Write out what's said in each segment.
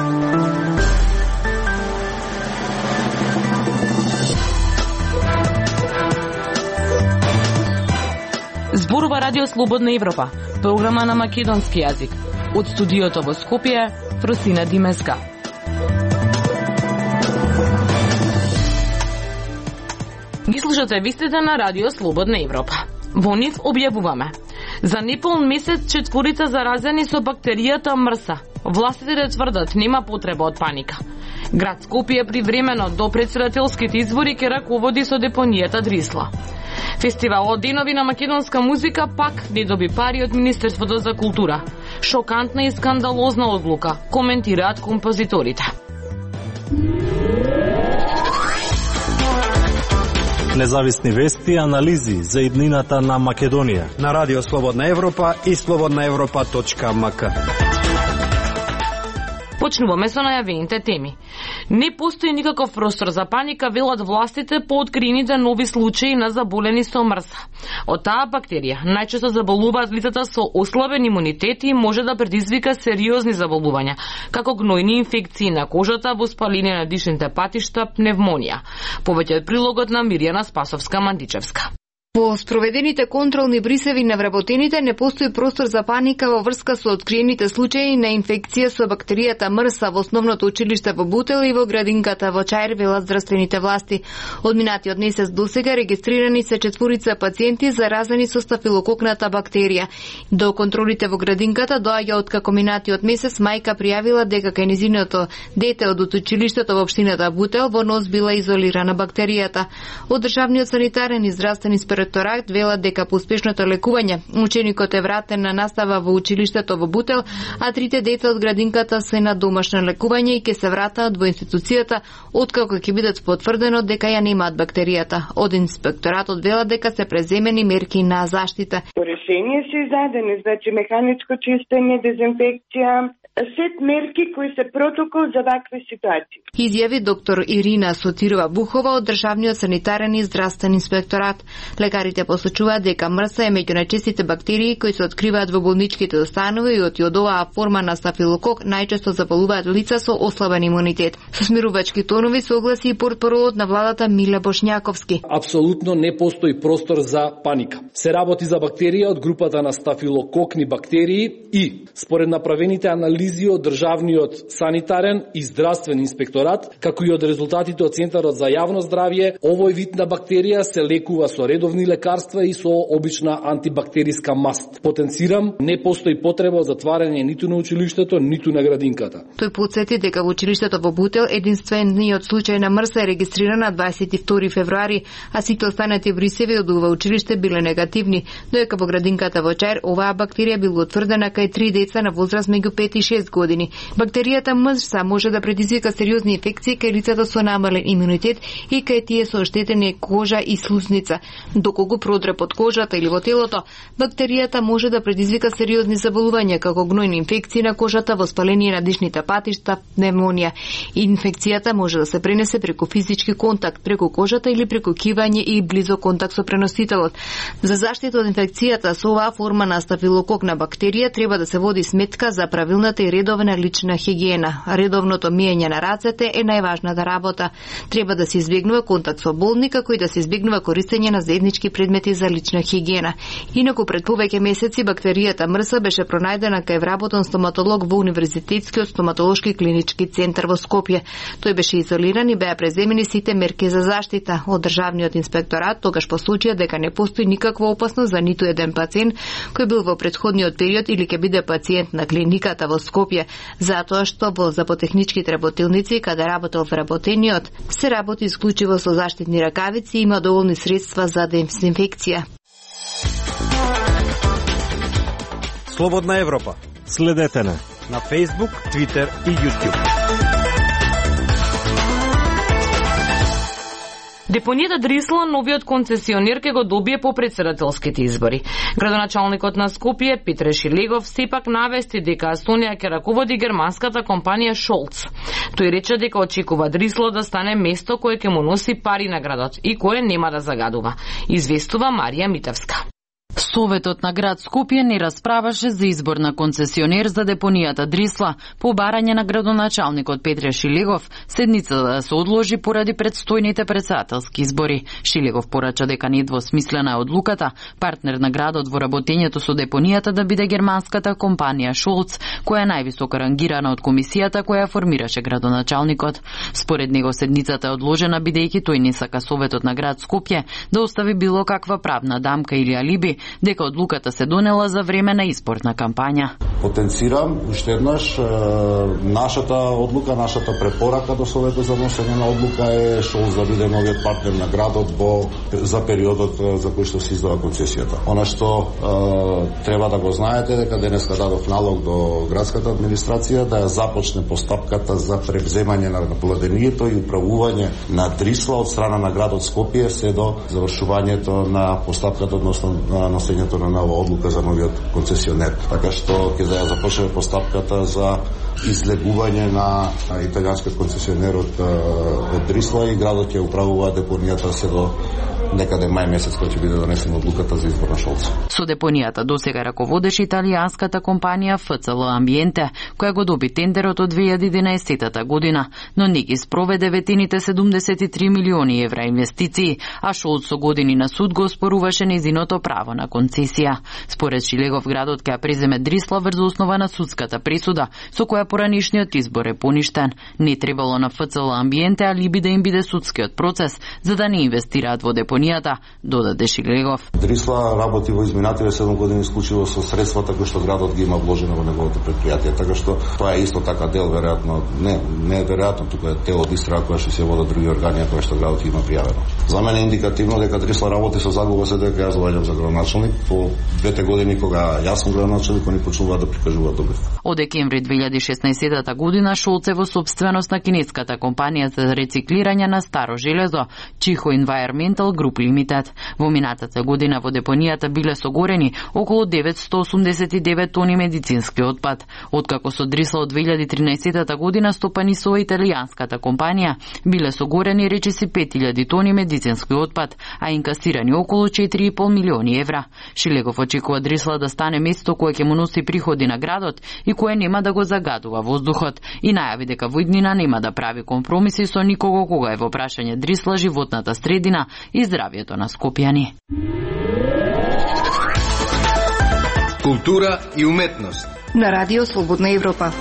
Зборува Радио Слободна Европа, програма на македонски јазик. Од студиото во Скопје, Фросина Димеска. Ги слушате вистите на Радио Слободна Европа. Во нив објавуваме: за непол месец 4 заразени со бактеријата МРСА. Властите тврдат нема потреба од паника. Град Скопје привремено до претседателските избори ќе раководи со депонијата Дрисла. Фестивалот Денови на македонска музика пак не доби пари од Министерството за култура. Шокантна и скандалозна одлука, коментираат композиторите. Независни вести и анализи за иднината на Македонија на Радио Слободна Европа и slobodnaevropa.mk. Почнуваме со најавените теми. Не постои никаков простор за паника, велат властите по откриените нови случаи на заболени со МРСА. Од таа бактерија најчесто заболуваат лицата со ослабен имунитет и може да предизвика сериозни заболувања, како гнојни инфекции на кожата, воспаление на дишните патишта, пневмонија. Повеќе од прилогот на Мирјана Спасовска-Мандичевска. По спроведените контролни брисеви на вработените не постои простор за паника во врска со откриените случаи на инфекција со бактеријата МРСА во основното училиште во Бутел и во градинката во Чаир, велат здравствените власти. Од минатиот месец досега регистрирани се 4 пациенти заразени со стафилококната бактерија. До контролите во градинката доаѓа откако минатиот месец мајка пријавила дека кај незиното дете од училиштето во општината Бутел во нос била изолирана бактеријата. Од државниот санитарен и здравствен инспекторат велат дека по успешното лекување ученикот е вратен на настава во училиштето во Бутел, а 3 деца од градинката се на домашно лекување и ќе се вратаат во институцијата откако ќе бидат потврдено дека ја немаат бактеријата. Од инспекторатот велат дека се преземени мерки на заштита. По решение се издадени, значи механичко чистење, дезинфекција, сет мерки кои се протокол за вакви ситуации. Изјави доктор Ирина Сотирова Бухова од државниот санитарен и здравствен инспекторат. Лекарите посочуваат дека МРСА е меѓу најчестите бактерии кои се откриваат во болничките установи и од оваа форма на стафилокок најчесто заболуваат лица со ослабен имунитет. Со смирувачки тонови согласи и портпаролот на владата Миле Бошњаковски. Апсолутно не постои простор за паника. Се работи за бактерија од групата на стафилококни бактерии и според направените анализи од државниот санитарен и здравствен инспекторат, како и од резултатите од Центарот за јавно здравје, овој вид на бактерија се лекува со редовни лекарства и со обична антибактериска маст. Потенцирам, не постои потреба од затварање ниту на училиштето, ниту на градинката. Тој потсети дека во училиштето во Бутел единствениот случај на МРСА е регистриран на 22 февруари, а сите останати брисеви од ова училиште биле негативни, додека во градинката во Чаир оваа бактерија била утврдена кај 3 деца на возраст меѓу 5 и 6 години. Бактеријата МРСА може да предизвика сериозни инфекции кај лицата со намален имунитет и кај тие со оштетени кожа и слузница. Доколку продре под кожата или во телото, бактеријата може да предизвика сериозни заболувања како гнојни инфекции на кожата, воспаление на дишните патишта, пневмонија. Инфекцијата може да се пренесе преку физички контакт, преку кожата или преку кивање и близок контакт со преносителот. За заштита од инфекцијата со оваа форма на стафилококна бактерија треба да се води сметка за правилната и редовна лична хигиена. Редовното миење на рацете е најважната работа. Треба да се избегнува контакт со болни, како и да се избегнува користење на заеднички предмети за лична хигиена. Инаку пред повеќе месеци бактеријата МРСА беше пронајдена кај вработен стоматолог во Универзитетскиот стоматолошки клинички центар во Скопје. Тој беше изолиран и беа преземени сите мерки за заштита. Од државниот инспекторат тогаш посочија дека не постои никаква опасност за ниту еден пациент кој бил во претходниот период или ќе биде пациент на клиниката во Скопје, затоа што во заботехничките работилници каде работел вработениот се работи исклучиво со заштитни ракавици и има доволни средства за дезинфекција. Слободна Европа. Следете на Facebook, Twitter и YouTube. Депонијата Дрисла новиот концесионер ќе го добие по претседателските избори. Градоначалникот на Скопје Петре Шилегов сепак навести дека Естонија ќе раководи германската компанија Шолц. Тој рече дека очекува Дрисла да стане место кое ќе му носи пари на градот и кое нема да загадува. Известува Марија Митевска. Советот на град Скопје не расправаше за избор на концесионер за депонијата Дрисла по барање на градоначалникот Петре Шилегов, седницата да се одложи поради предстојните претседателски избори. Шилегов порача дека недвосмислена е одлуката партнер на градот во работењето со депонијата да биде германската компанија Шолц, која е највисоко рангирана од комисијата која формираше градоначалникот. Според него седницата е одложена бидејќи тој не сака Советот на град Скопје да остави било каква правна дамка или алиби дека одлуката се донела за време на изборна кампања. Потенцирам уште еднаш нашата одлука, нашата препорака до Советот за носење на одлука е Шолц да биде новиот партнер на градот за периодот за кој што се издава концесијата. Она што треба да го знаете дека денеска дадов налог до градската администрација да ја започне постапката за превземање на владението и управување на Дрисла од страна на градот Скопје се до завршувањето на постапката односно носењето на нова одлука за новиот концесионер. Така што ќе да ја започне постапката за излегување на италијанскиот концесионер од Дрисла и градот ќе управува депонијата се до некаде мај месец кој ќе биде донесена одлуката за избор на Шолц. Со депонијата досега раководеше италијанската компанија ФЦЛ Амбиенте, која го доби тендерот од 2011 година, но не ги спроведе ветените 73 милиони евра инвестиции, а Шолц со години на суд го оспоруваше незиното право на концесија. Според Шилегов градот ќе ја преземе Дрисла врз основа на судската пресуда, со која поранишниот избор е поништен. Не требало на ФЦЛ Амбиенте алиби да им биде судскиот процес, за да не инвестираат во депонијата, додаде Шилегов. Дрисла работи во изминативе 7 години исклучиво со средствата кои што градот ги има вложено во неговото предпријатие, така што тоа е исто така дел веројатно, не е веројатно, туку е дел од истрага која што се водат други органи кои што градот има пријавено. За мене е индикативно дека Дрисла работи со загуба се дека јас доаѓам за градоначалник по 2 години кога јас сум градоначалник, они почнуваат да прикажуваат добро. Од декември 2016 година Шолц е во сопственост на кинеската компанија за рециклирање на старо железо, Чихо Environmental Group Limited. Во минатата година во депонијата биле согорени околу 989 тони медицински отпад. Откако со Дрисла од 2013 година стопанисува италијанската компанија, биле согорени речиси 5000 тони медицински отпад, а инкасирани околу 4,5 милиони евра. Шилегов очекува Дрисла да стане место кое ќе му носи приходи на градот и кое нема да го загадува воздухот и најави дека во иднина нема да прави компромиси со никого кога е во прашање Дрисла, животната средина и здравјето на скопјани. Култура и уметност на Радио Слободна Европа.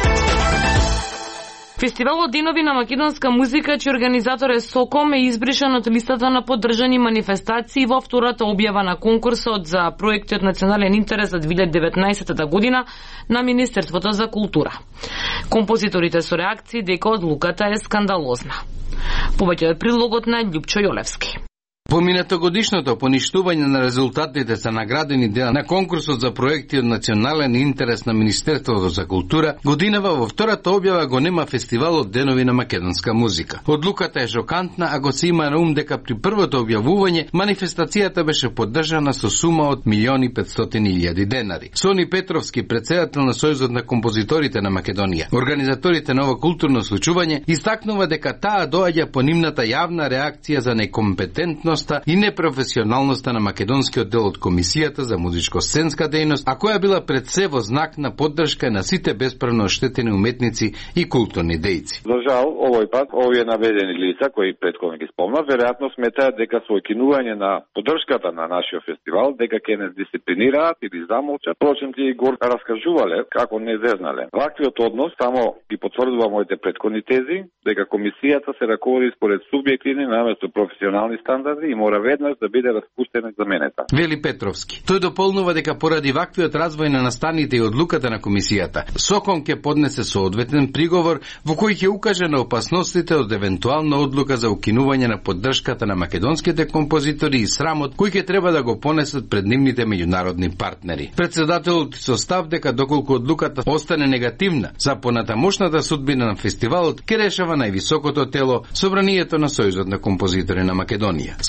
Фестивалот Денови на македонска музика, чиј организатор е СОКОМ, е избришан од листата на поддржани манифестации во втората објава на конкурсот за проекти од национален интерес за 2019 година на Министерството за култура. Композиторите со реакции дека одлуката е скандалозна. Повеќе од прилогот на Љупчо Јолевски. Поминатогодишното поништување на резултатите за наградени дела на конкурсот за проекти од национален интерес на Министерството за култура, годинава во втората објава го нема фестивалот Денови на македонска музика. Одлуката е шокантна, ако се има на ум дека при првото објавување манифестацијата беше поддржана со сума од 1.500.000 денари. Сони Петровски, председател на Сојузот на композиторите на Македонија, организаторите на ова културно случување, истакнува дека таа доаѓа по нивната јавна реакција за некомпетентност и непрофесионалноста на македонскиот дел од Комисијата за музичко-сценска дејност, а која била пред се во знак на поддршка на сите бесправно оштетени уметници и културни дејци. За жал, овој пат, овие наведени лица, кои претходно ги спомнав, веројатно сметаат дека со кинување на поддршката на нашиот фестивал, дека ќе не дисциплинираат или замолчат, впрочем ти го раскажувале како не зезнале. Ваквиот однос само ги потврдува моите претходни тези, дека Комисијата се раководи според субјективни наместо професионални стандарди и мора веднаш да биде распуштена заменета. Вели Петровски. Тој дополнува дека поради ваквиот развој на настаните и одлуката на Комисијата, СОКОМ ќе поднесе соодветен приговор во кој ќе укаже на опасностите од евентуална одлука за укинување на поддршката на македонските композитори и срамот кој ќе треба да го понесат пред нивните меѓународни партнери. Председателот со став дека доколку одлуката остане негативна за понатамошната судбина на фестивалот, ќе решава највисокото тело, Собранието на Сојузот на композитори на Македонија. Со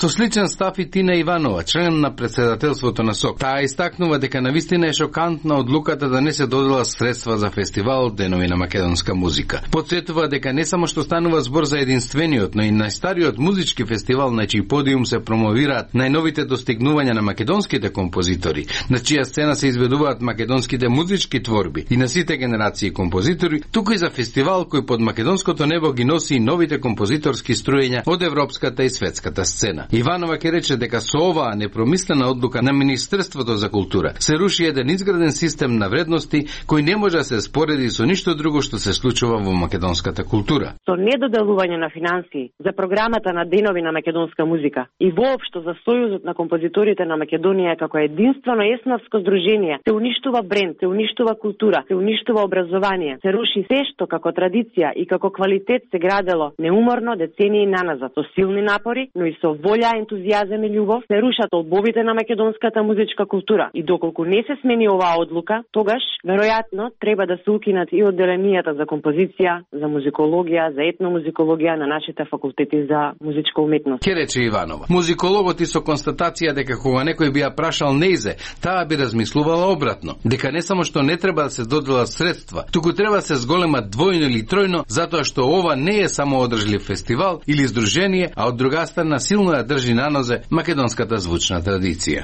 Со сличен став и Тина Иванова, член на председателството на СОК. Таа истакнува дека навистина е шокантна одлуката да не се додела средства за фестивал Денови на македонска музика. Подсетува дека не само што станува збор за единствениот, но и најстариот музички фестивал на чиј подиум се промовираат најновите достигнувања на македонските композитори, на чија сцена се изведуваат македонските музички творби и на сите генерации композитори, туку и за фестивал кој под македонското небо ги носи и новите композиторски струења од европската и светската сцена. Иванова ќе рече дека со оваа непромислена одлука на Министерството за култура се руши еден изграден систем на вредности кој не може да се спореди со ништо друго што се случува во македонската култура. Со недоделување на финансии за програмата на Денови на македонска музика и воопшто за Сојузот на композиторите на Македонија како единствено еснавско здружение, се уништува бренд, се уништува култура, се уништува образование, се руши се што како традиција и како квалитет се градело неуморно децении наназад. Со силни напори, но и со волја, ентузијазам и љубов се рушат олбовите на македонската музичка култура. И доколку не се смени оваа одлука, тогаш веројатно треба да се укинат и одделенијата за композиција, за музикологија, за етномузикологија на нашите факултети за музичка уметност. Ке рече Иванова. Музикологот и со констатација дека кога некој би ја прашал неизе, таа би размислувала обратно. Дека не само што не треба да се доделат средства, туку треба да се зголемат двојно или тројно, затоа што ова не е само одржлив фестивал или здружение, а од друга страна силно ја држи на нозе македонската звучна традиција.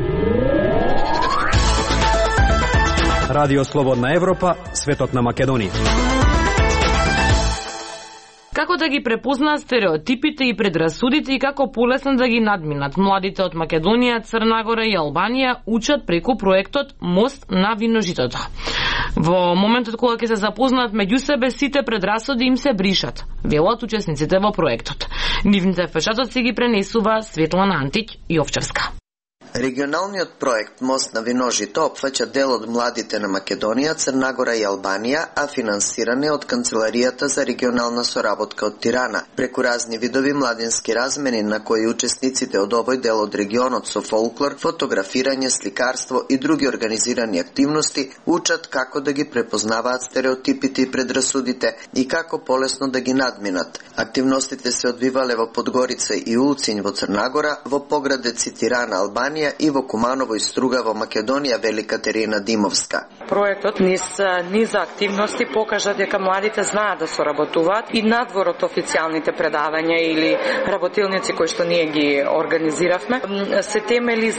Радио Слободна Европа, светот на Македонија. Како да ги препознаат стереотипите и предрасудите и како полесно да ги надминат. Младите од Македонија, Црна Гора и Албанија учат преку проектот Мост на виножитото. Во моментот кога ќе се запознаат меѓу себе, сите предрасуди им се бришат, велат учесниците во проектот. Нивните впечатоци ги пренесува Светлана Антич Јовчевска. Регионалниот проект Мост на виножито опфаќа дел од младите на Македонија, Црна Гора и Албанија, а финансиран е од Канцеларијата за регионална соработка од Тирана, преку разни видови младински размени на кои учесниците од овој дел од регионот со фолклор, фотографирање, сликарство и други организирани активности учат како да ги препознаваат стереотипите и предрасудите и како полесно да ги надминат. Активностите се одвивале во Подгорица и Улцин во Црна Гора, во поградеци Тирана, Албанија и во Куманово и Струга во Македонија, вели Катерина Димовска. Проектот низ активности покажа дека младите знаат да соработуваат и надвор од официјалните предавања или работилници кои што ние ги организиравме. Се темели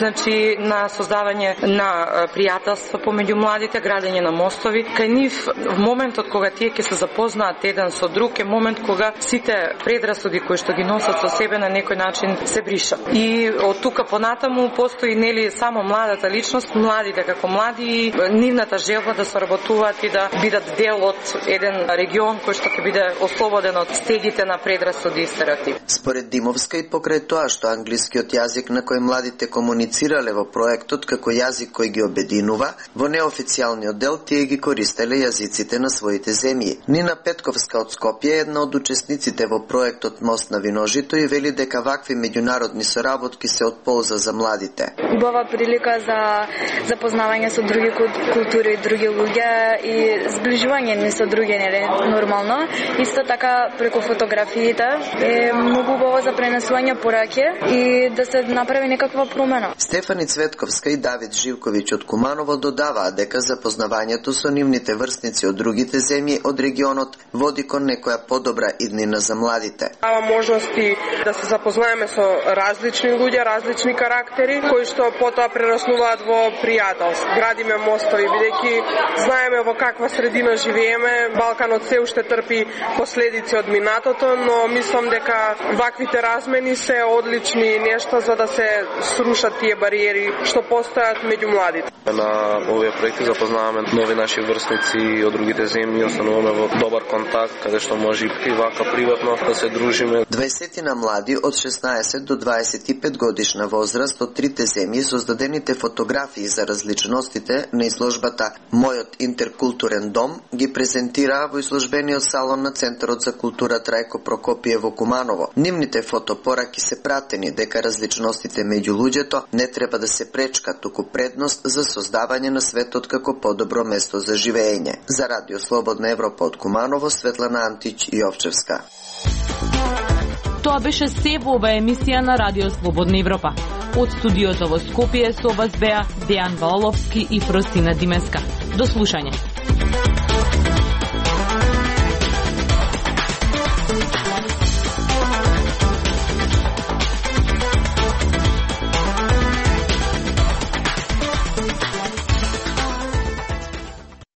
на создавање на пријателства помеѓу младите, градење на мостови. Кај нив во моментот кога тие ќе се запознаат еден со друг е момент кога сите предрасуди кои што ги носат со себе на некој начин се бришат. И од тука понатаму постои нели само младата личност, младите како млади и нивната желба да соработуваат и да бидат дел од еден регион кој што ќе биде ослободен од стегите на предрасуди и стереотипи. Според Димовска и покрај тоа што англискиот јазик на кој младите комуницирале во проектот како јазик кој ги обединува, во неофицијалниот дел тие ги користеле јазиците на своите земји. Нина Петковска од Скопје, една од учесниците во проектот Мост на виножито, и вели дека вакви меѓународни соработки се од полза за младите. Убава прилика за запознавање со други култури, други луѓе и зближување ни со други, нели, нормално. Исто така преку фотографиите е многу убаво за пренесување пораки и да се направи некаква промена. Стефани Цветковска и Давид Живковиќ од Куманово додаваат дека запознавањето со нивните врсници од другите земји од регионот води кон некоја подобра иднина за младите. Ава можности да се запознаеме со различни луѓе, различни карактери кои што потоа прераснуваат во пријателство. Градиме мостови, бидејќи знаеме во каква средина живееме. Балканот се уште трпи последици од минатото, но мислам дека ваквите размени се одлични нешта за да се срушат тие бариери што постојат меѓу младите. На овие проекти запознаваме нови наши врсници од другите земји, остануваме во добар контакт каде што може и вака приватно да се дружиме. 20 на млади од 16 до 25 годишна возраст од трите земји создадените фотографии за различностите на изложбата Мојот интеркултурен дом ги презентираа во изложбениот салон на Центарот за култура Трајко Прокопије во Куманово. Нивните фотопораки се пратени дека различностите меѓу луѓето не треба да се пречка, туку предност за создавање на светот како подобро место за живење. За Радио Слободна Европа од Куманово, Светлана Антич Јовчевска. Тоа беше се во оваа емисија на Радио Слободна Европа. Од студиото во Скопје со вас беа Дејан Балаловски и Фростина Димеска. До слушање.